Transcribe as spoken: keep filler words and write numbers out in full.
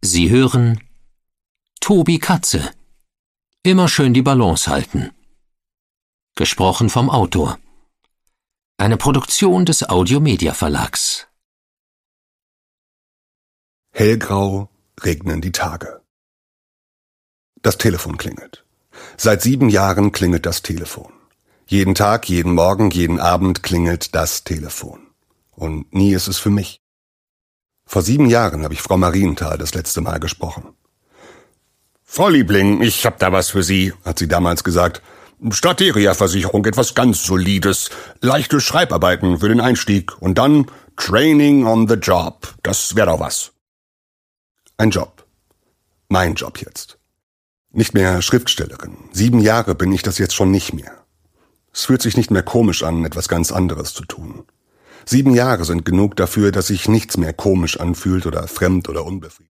Sie hören Tobi Katze. Immer schön die Balance halten. Gesprochen vom Autor. Eine Produktion des Audiomedia Verlags. Hellgrau regnen die Tage. Das Telefon klingelt. Seit sieben Jahren klingelt das Telefon. Jeden Tag, jeden Morgen, jeden Abend klingelt das Telefon. Und nie ist es für mich. Vor sieben Jahren habe ich Frau Marienthal das letzte Mal gesprochen. »Frau Liebling, ich hab da was für Sie«, hat sie damals gesagt. »Strateria-Versicherung, etwas ganz Solides, leichte Schreibarbeiten für den Einstieg und dann Training on the Job. Das wäre doch was.« Ein Job. Mein Job jetzt. Nicht mehr Schriftstellerin. Sieben Jahre bin ich das jetzt schon nicht mehr. Es fühlt sich nicht mehr komisch an, etwas ganz anderes zu tun. Sieben Jahre sind genug dafür, dass sich nichts mehr komisch anfühlt oder fremd oder unbefriedigend.